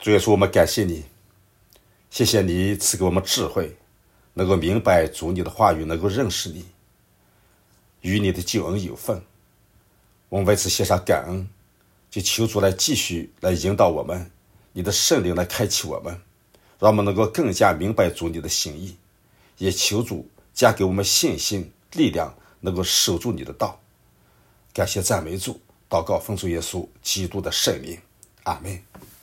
主耶稣，我们感谢你，谢谢你赐给我们智慧，能够明白主你的话语，能够认识你，与你的救恩有份。我们为此献上感恩，就求主来继续来引导我们，你的圣灵来开启我们，让我们能够更加明白主你的心意，也求主加给我们信心力量，能够守住你的道。感谢赞美主，祷告奉主耶稣基督的圣名，阿们。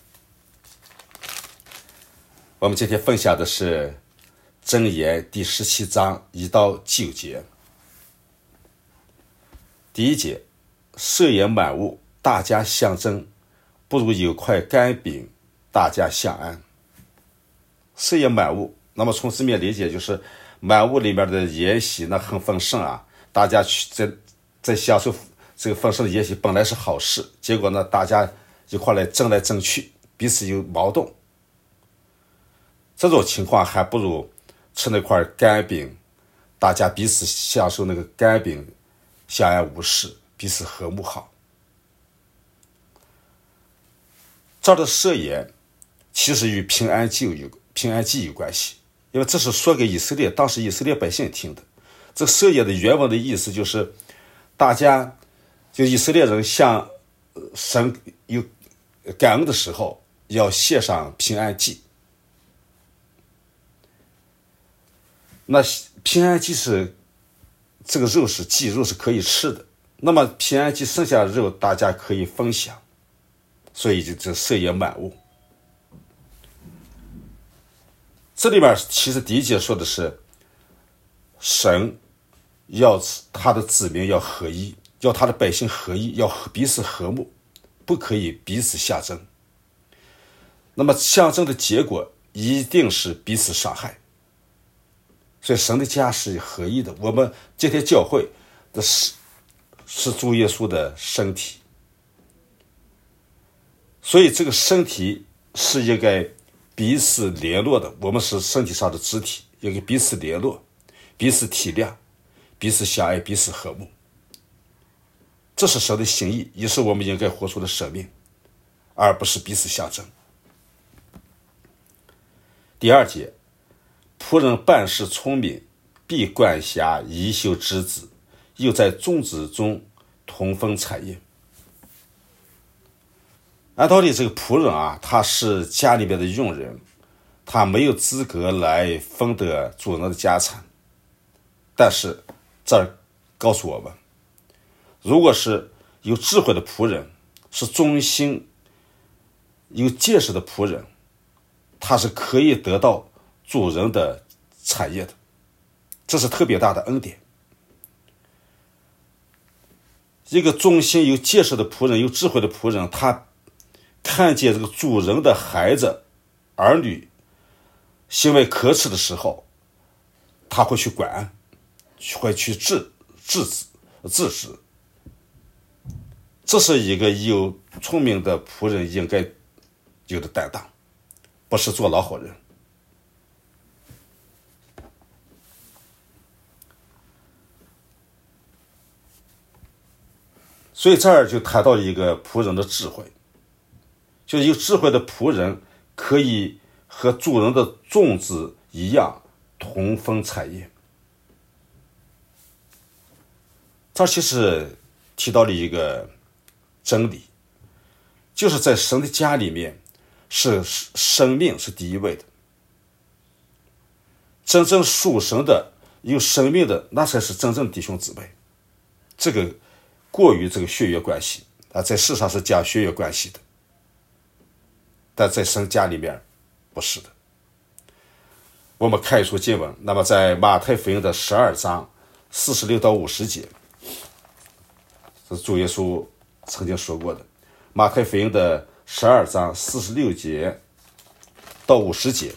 我们今天分享的是箴言第17章1到9节。第一节，设宴满屋，大家相争，不如有块干饼，大家相安。设宴满屋，那么从字面理解就是满屋里面的筵席那很丰盛啊，大家在享受这个丰盛的筵席本来是好事，结果呢大家一块来争来争去，彼此有矛盾。这种情况还不如吃那块干饼，大家彼此享受那个干饼，相安无事，彼此和睦好。这儿的设宴其实与平安祭有关系，因为这是说给当时以色列百姓听的。这设宴的原文的意思就是大家就以色列人向神有感恩的时候要献上平安祭。那平安祭是这个祭肉是可以吃的，那么平安祭剩下的肉大家可以分享，所以就这设宴满屋。这里边其实第一节说的是神要他的子民要合一，要他的百姓合一，要彼此和睦，不可以彼此相争。那么相争的结果一定是彼此伤害，所以神的家是合一的。我们今天教会的是主耶稣的身体，所以这个身体是应该彼此联络的，我们是身体上的肢体，应该彼此联络，彼此体谅，彼此相爱，彼此和睦。这是神的心意，也是我们应该活出的生命，而不是彼此相争。第二节，仆人办事聪明，必管辖衣袖之子，又在众子中同分产业。按道理这个仆人啊，他是家里面的佣人，他没有资格来分得主人的家产。但是这儿告诉我们，如果是有智慧的仆人，是忠心有见识的仆人，他是可以得到主人的产业的，这是特别大的恩典。一个忠心有见识的仆人，有智慧的仆人，他看见这个主人的孩子儿女行为可耻的时候，他会去管，会去制止。这是一个有聪明的仆人应该有的担当，不是做老好人。所以这儿就谈到一个仆人的智慧，就是有智慧的仆人可以和主人的种子一样同分产业。这其实提到了一个真理，就是在神的家里面是生命是第一位的，真正属神的有生命的那才是真正弟兄姊妹。这个过于这个血缘关系啊，在世上是讲血缘关系的，但在神家里面不是的。我们看一处经文，那么在马太福音的12章46到50节，是主耶稣曾经说过的。马太福音的12章46节到50节，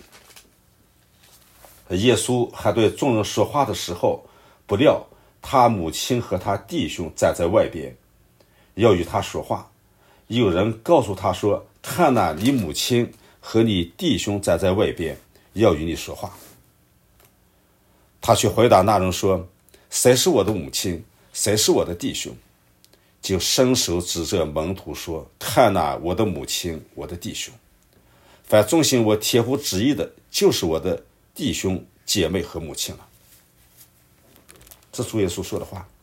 耶稣还对众人说话的时候，不料他母亲和他弟兄站在外边，要与他说话。有人告诉他说，看哪，你母亲和你弟兄站在外边，要与你说话。他却回答那人说，谁是我的母亲，谁是我的弟兄？就伸手指着门徒说，看哪，我的母亲，我的弟兄。 凡遵行我天父旨意的，就是我的弟兄姐妹和母亲了。这主耶稣说的话。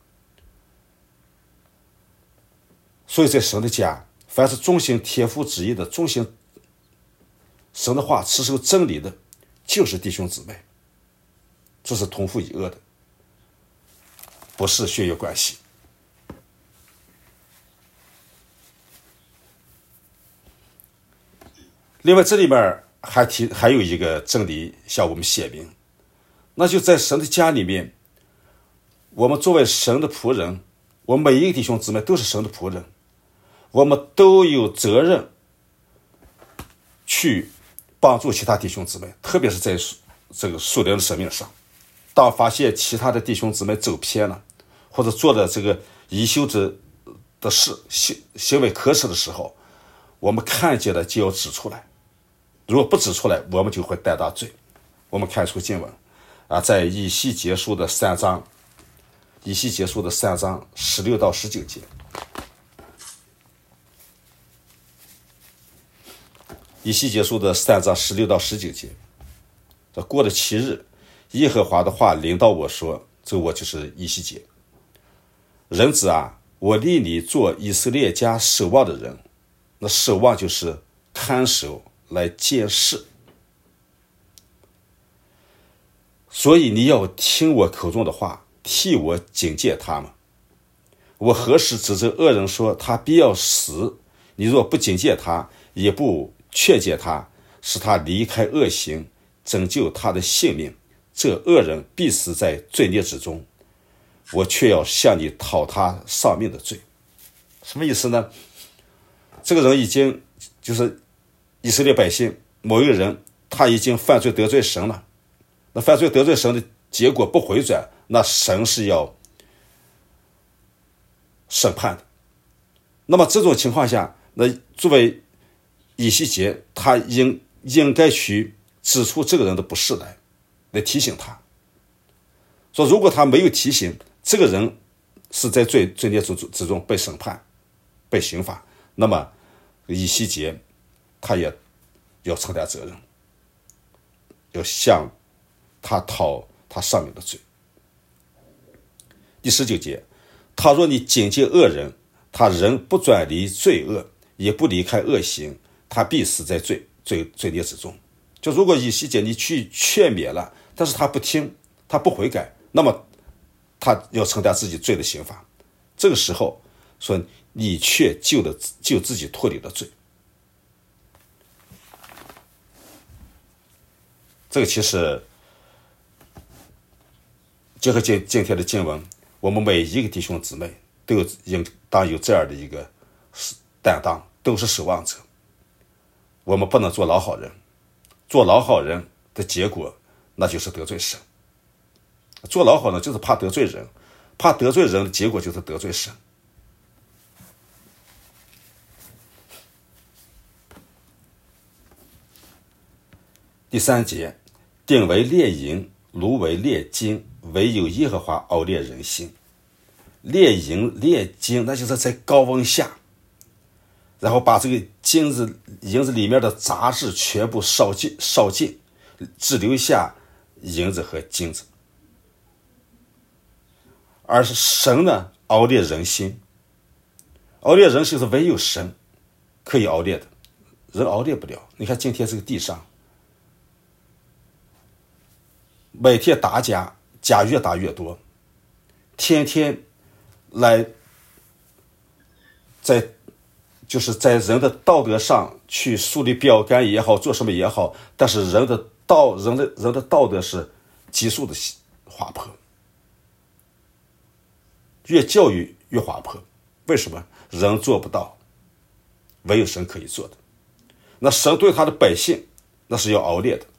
所以在神的家，凡是遵行天父旨意的，遵行神的话，持守真理的，就是弟兄姊妹，这是同父异母的，不是血缘关系。另外这里面还有一个真理向我们显明，那就在神的家里面，我们作为神的仆人，我们每一个弟兄姊妹都是神的仆人，我们都有责任去帮助其他弟兄姊妹，特别是在这个属灵的生命上。当发现其他的弟兄姊妹走偏了，或者做的这个贻羞的事，行为可耻的时候，我们看见了就要指出来，如果不指出来，我们就会担大罪。我们看出经文在以西结书的3章16到19节。以西结书的3章16到19节，这过了7日，耶和华的话临到我说，这我就是以西结，人子啊，我立你做以色列家守望的人。那守望就是看守来监视，所以你要听我口中的话，替我警戒他们。我何时指着恶人说他必要死，你若不警戒他，也不劝诫他，使他离开恶行，拯救他的性命，这恶人必死在罪孽之中，我却要向你讨他丧命的罪。什么意思呢？这个人已经就是以色列百姓某一个人，他已经犯罪得罪神了，那犯罪得罪神的结果不回转，那神是要审判的。那么这种情况下，那作为以西结，他应该去指出这个人的不是来提醒他，说如果他没有提醒，这个人是在罪孽之中被审判被刑罚，那么以西结他也要承担责任，要向他讨他上面的罪。第19节，他若你警戒恶人，他人不转离罪恶，也不离开恶行，他必死在罪孽之中。就如果以西结你去劝勉了，但是他不听，他不悔改，那么他要承担自己罪的刑罚。这个时候说你却救自己脱离了罪。这个其实结合今天的经文，我们每一个弟兄姊妹都应当有这样的一个担当，都是守望者。我们不能做老好人，做老好人的结果那就是得罪神。做老好人就是怕得罪人，怕得罪人的结果就是得罪神。第3节，鼎为炼银，炉为炼金，唯有耶和华熬炼人心。炼银炼金，那就是在高温下，然后把这个银子里面的杂质全部烧尽，只留下银子和金子。而是神呢，熬炼人心。熬炼人心是唯有神可以熬炼的，人熬炼不了。你看今天这个地上，每天打架越打越多，天天来在人的道德上去树立标杆也好，做什么也好，但是人的道德是急速的滑坡，越教育越滑坡。为什么？人做不到，唯有神可以做的。那神对他的百姓那是要熬炼的，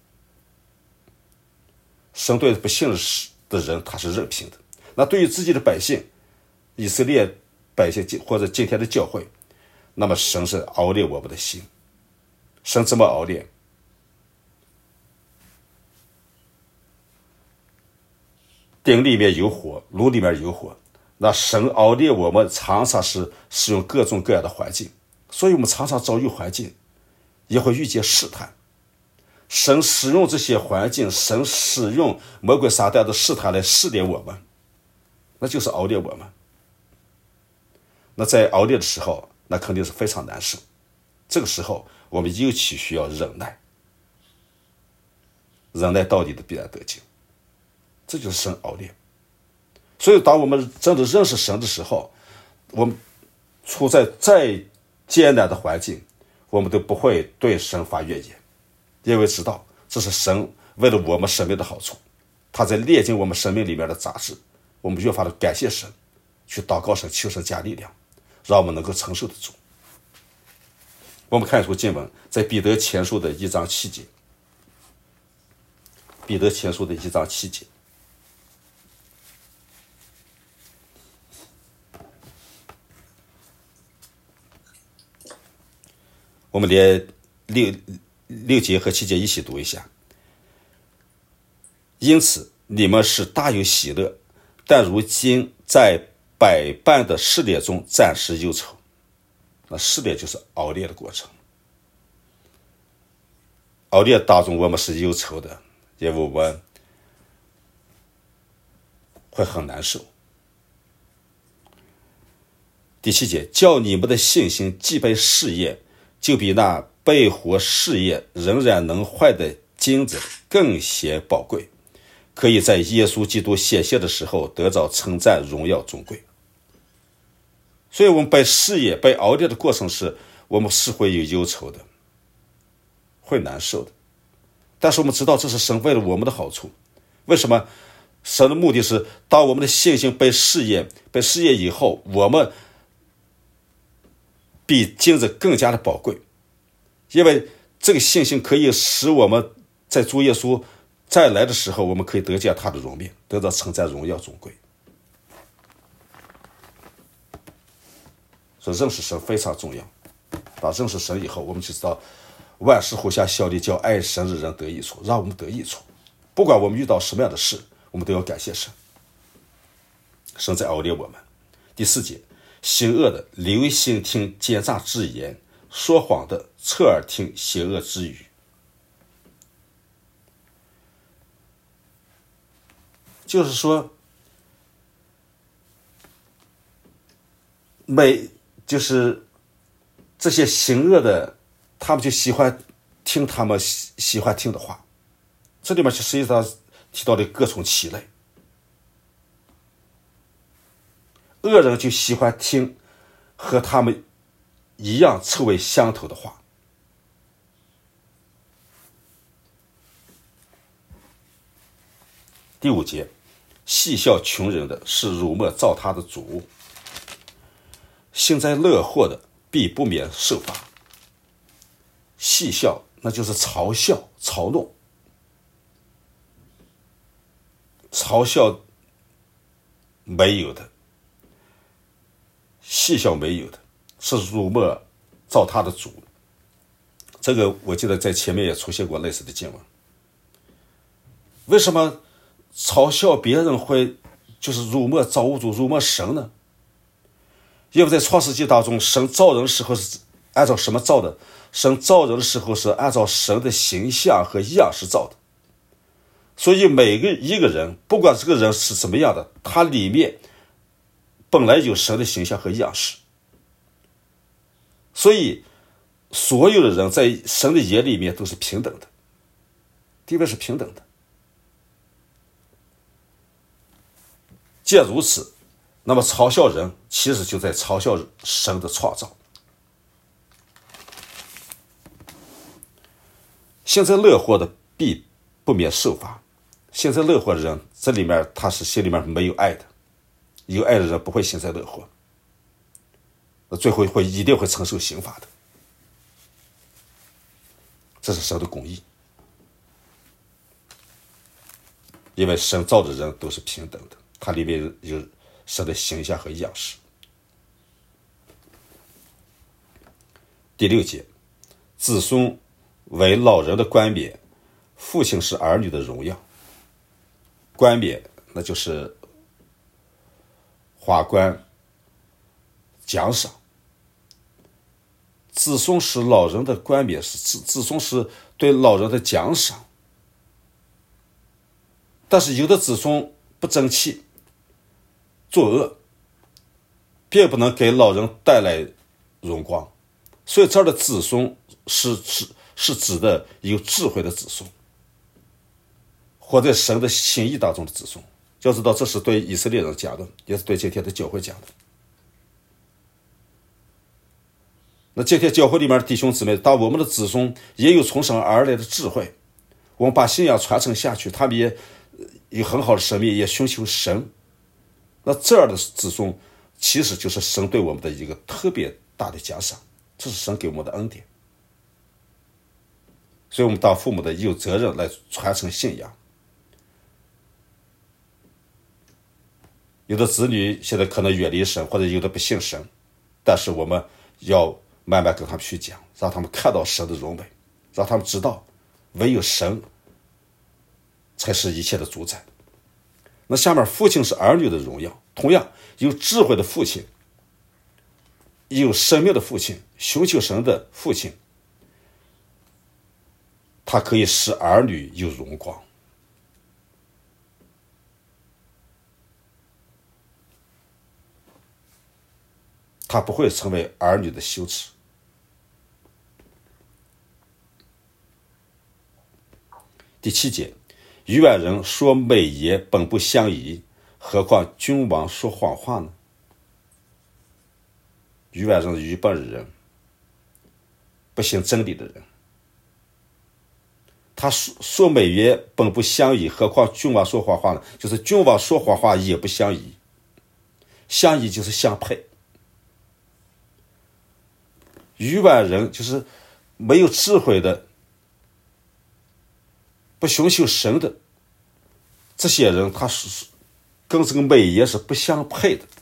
神对不信的人他是任凭的。那对于自己的百姓，以色列百姓或者今天的教会，那么神是熬炼我们的心。神怎么熬炼？鼎里面有火，炉里面有火。那神熬炼我们常常是使用各种各样的环境，所以我们常常遭遇环境， 也会遇见试探。神使用这些环境，神使用魔鬼撒旦的试探来试炼我们，那就是熬炼我们。那在熬炼的时候，那肯定是非常难受。这个时候我们尤其需要忍耐，忍耐到底的必然得救，这就是神熬炼。所以当我们真的认识神的时候，我们处在再艰难的环境，我们都不会对神发怨言，因为知道这是神为了我们生命的好处，他在炼净我们生命里面的杂质。我们越发的感谢神，去祷告神，求神加力量，让我们能够承受得住。我们看一处经文，在彼得前书的1章7节。彼得前书的1章7节，我们连6节和7节一起读一下。因此你们是大有喜乐，但如今在百般的试炼中暂时忧愁。那试炼就是熬炼的过程，熬炼当中我们是忧愁的，因为我们会很难受。第7节，叫你们的信心既被试验，就比那被火试验仍然能坏的金子更显宝贵，可以在耶稣基督显现的时候得到称赞、荣耀、尊贵。所以我们被试验、被熬炼的过程是，我们是会有忧愁的，会难受的。但是我们知道这是神为了我们的好处。为什么？神的目的是，当我们的信心被试验以后，我们比金子更加的宝贵，因为这个信心可以使我们在主耶稣再来的时候，我们可以得见他的容面，得到称赞、荣耀、尊贵。所以认识神非常重要。当认识神以后，我们就知道万事互相效力，叫爱神的人得益处，让我们得益处。不管我们遇到什么样的事，我们都要感谢神。神在熬炼我们。第4节，行恶的留心听奸诈之言，说谎的侧耳听邪恶之语。就是说，就是这些行恶的，他们就喜欢听他们喜欢听的话。这里面实际上提到的各种其类，恶人就喜欢听和他们一样臭味相投的话。第5节，戏笑穷人的是辱没造他的主，幸灾乐祸的必不免受罚。戏笑那就是嘲笑、嘲弄，嘲笑没有的，戏笑没有的，是辱没造他的主。这个我记得在前面也出现过类似的经文。为什么嘲笑别人会就是辱没造物主、辱没神呢？因为在创世纪当中，神造人的时候是按照什么造的？神造人的时候是按照神的形象和样式造的。所以每一个人，不管这个人是怎么样的，他里面本来有神的形象和样式。所以所有的人在神的眼里面都是平等的，地位是平等的。既然如此，那么嘲笑人其实就在嘲笑神的创造。幸灾乐祸的必不免受罚。幸灾乐祸的人，这里面他是心里面没有爱的，有爱的人不会幸灾乐祸，最后一定会承受刑罚的。这是神的公义，因为神造的人都是平等的，它里面有神的形象和样式。第6节，子孙为老人的冠冕，父亲是儿女的荣耀。冠冕那就是华冠奖赏， 子孙是老人的冠冕，子孙是对老人的奖赏。但是有的子孙不争气，作恶，并不能给老人带来荣光。所以这儿的子孙是指的有智慧的子孙，活在神的心意当中的子孙。要知道，这是对以色列人讲的，也是对今天的教会讲的。那今天教会里面的弟兄姊妹，当我们的子孙也有从神而来的智慧，我们把信仰传承下去，他们也有很好的生命，也寻求神。那这样的子孙其实就是神对我们的一个特别大的奖赏，这是神给我们的恩典。所以我们当父母的有责任来传承信仰。有的子女现在可能远离神，或者有的不信神，但是我们要慢慢跟他们去讲，让他们看到神的荣美，让他们知道唯有神才是一切的主宰。那下面父亲是儿女的荣耀，同样有智慧的父亲，有生命的父亲，寻求神的父亲，他可以使儿女有荣光。他不会成为儿女的羞耻。第7节，愚顽人说美言本不相宜，何况君王说谎话呢？愚顽人、愚笨的人，不信真理的人，他说美言本不相宜，何况君王说谎话呢？就是君王说谎话也不相宜，相宜就是相配。愚顽人就是没有智慧的，不寻求神的这些人，他是跟这个美言是不相配的。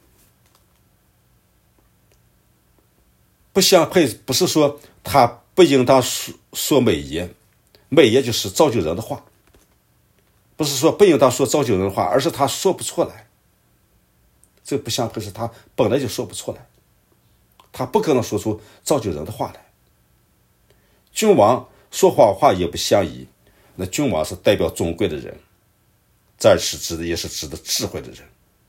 不相配不是说他不应当说美言，美言就是造就人的话，不是说不应当说造就人的话，而是他说不出来。这不相配是他本来就说不出来，他不可能说出造就人的话来。君王说谎话也不相宜，那君王是代表尊贵的人，这儿是指的也是指的智慧的人。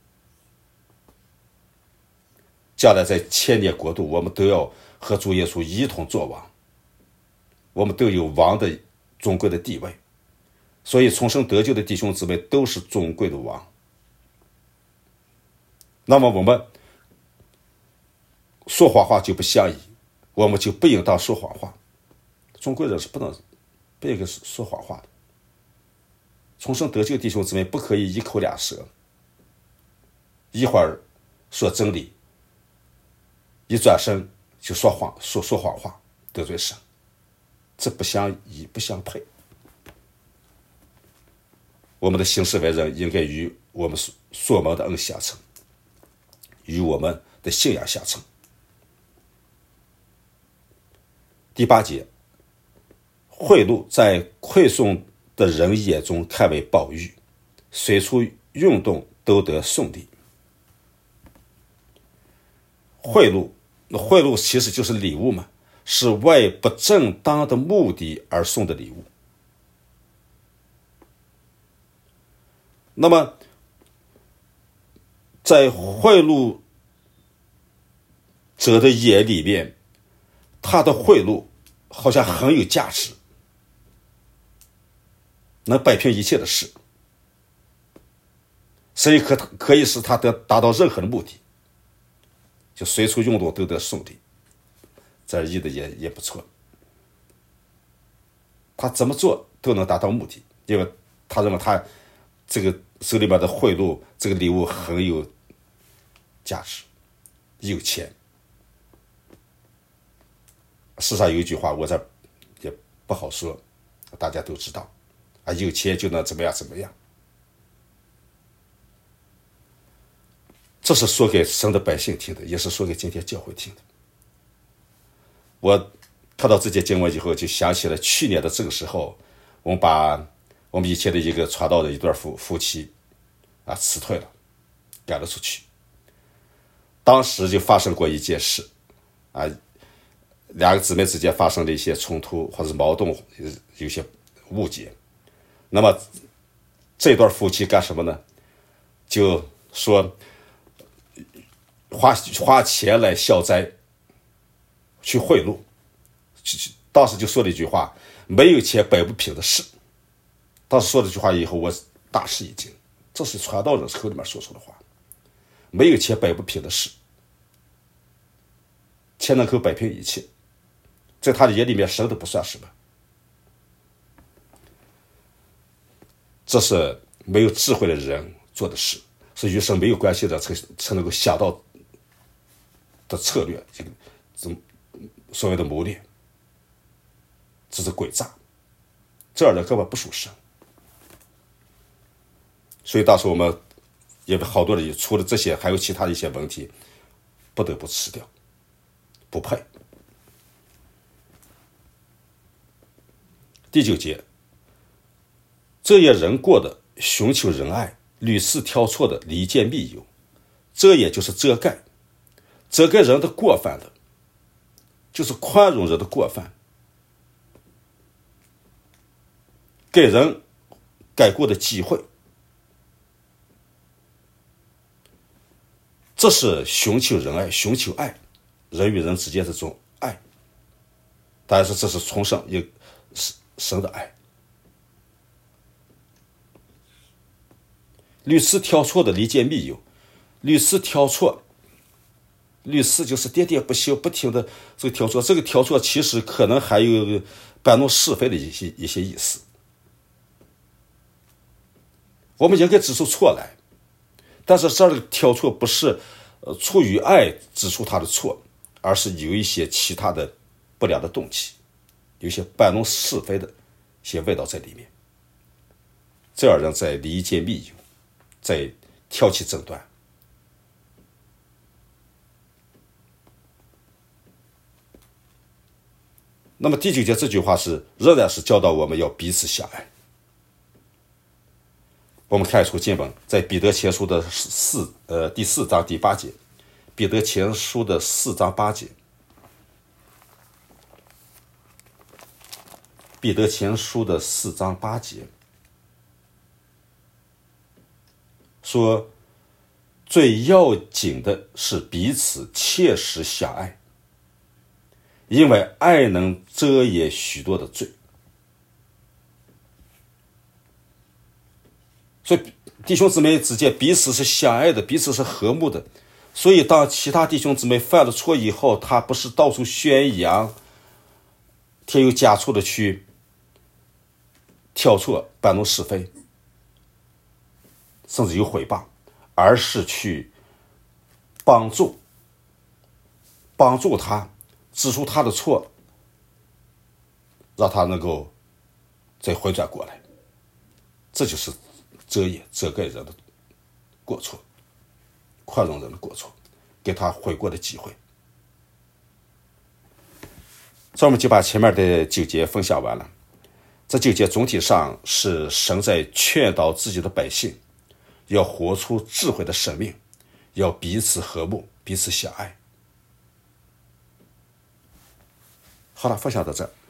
将来在千年国度，我们都要和主耶稣一同作王，我们都有王的尊贵的地位，所以重生得救的弟兄姊妹都是尊贵的王。那么我们说谎话就不相宜，我们就不应当说谎话。尊贵人是不应该说谎话的。重生得救的弟兄姊妹不可以一口两舌，一会儿说真理，一转身就说谎话，得罪神，这不相宜，不相配。我们的行事为人应该与我们所蒙的恩相称，与我们的信仰相称。第8节，贿赂在馈送的人眼中看为宝玉，随处运动都得送礼。贿赂其实就是礼物嘛，是为不正当的目的而送的礼物。那么在贿赂者的眼里面，他的贿赂好像很有价值，能摆平一切的事，所以可以使他达到任何的目的，就随处运动都得送礼。这意的也不错，他怎么做都能达到目的，因为他认为他这个手里边的贿赂这个礼物很有价值，有钱。世上有一句话，我这也不好说，大家都知道啊，有钱就能怎么样怎么样。这是说给神的百姓听的，也是说给今天教会听的。我看到这节经文以后，就想起了去年的这个时候，我们把我们以前的一个传道的一对夫妻啊辞退了，赶了出去。当时就发生过一件事啊， 两个姊妹之间发生了一些冲突或者是矛盾，有些误解，那么这对夫妻干什么呢？就说花钱来消灾，去贿赂。当时就说了一句话：没有钱摆不平的事。当时说了这句话以后，我大吃一惊，这是传道人口里面说出的话。没有钱摆不平的事，钱能够摆平一切，在他的眼里面什么都不算什么。这是没有智慧的人做的事，是与神没有关系的才能够想到的策略，这个所谓的谋略，这是诡诈，这样人根本不属神。所以当时我们因为好多人除了这些还有其他的一些问题，不得不辞掉，不配。第9节，这也人过的寻求仁爱，屡次挑错的离间密友，这也就是遮盖人的过犯的，就是宽容人的过犯，给人改过的机会，这是寻求仁爱，寻求爱，人与人之间的这种爱。但是这是从神的爱。屡次挑错的离间密友，屡次挑错，屡次就是喋喋不休，不停的这个挑错。这个挑错其实可能还有摆弄是非的一些意思。我们应该指出错来，但是这儿的挑错不是出于爱指出他的错，而是有一些其他的不良的动机，有些摆弄是非的一些味道在里面。这样人在离间密友，在挑起争端。那么第9节这句话仍然是教导我们要彼此相爱。我们看出经文在彼得前书的第4章第8节，彼得前书的4章8节，彼得前书的4章8节说，最要紧的是彼此切实相爱，因为爱能遮掩许多的罪。所以弟兄姊妹之间彼此是相爱的，彼此是和睦的。所以当其他弟兄姊妹犯了错以后，他不是到处宣扬，添油加醋的去挑错摆弄是非，甚至有诽谤，而是去帮助他，指出他的错，让他能够再回转过来。这就是遮盖人的过错，宽容人的过错，给他悔过的机会。这我们就把前面的9节分享完了。这9节总体上是神在劝导自己的百姓，要活出智慧的生命，要彼此和睦，彼此相爱。好了，分享到这。